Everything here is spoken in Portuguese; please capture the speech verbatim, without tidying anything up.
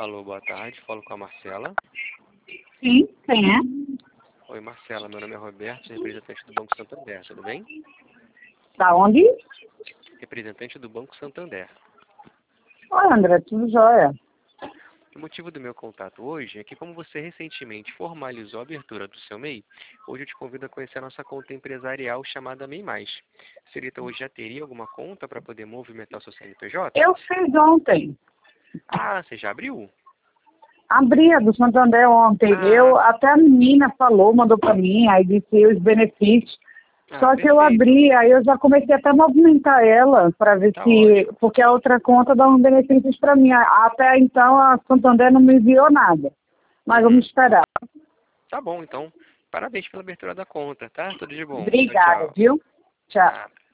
Alô, boa tarde. Falo com a Marcela. Sim, quem é? Oi, Marcela. Meu nome é Roberto, representante do Banco Santander. Tudo bem? Da onde? Representante do Banco Santander. Oi, André, tudo jóia? O motivo do meu contato hoje é que, como você recentemente formalizou a abertura do seu M E I, hoje eu te convido a conhecer a nossa conta empresarial chamada M E I Mais. Senhorita, hoje já teria alguma conta para poder movimentar o seu C N P J? Eu fiz ontem. Ah, você já abriu? Abri a do Santander ontem. Ah, Eu, até a menina falou, mandou para mim, aí disse os benefícios. ah, Só que eu perfeito. abri, aí eu já comecei até a movimentar ela para ver Tá se... ótimo. Porque a outra conta dá uns benefícios para mim. Até então a Santander não me enviou nada. Mas Uhum. vamos esperar. Tá bom, então. Parabéns pela abertura da conta, tá? Tudo de bom. Tchau, Obrigada, tchau. viu? Tchau. Nada.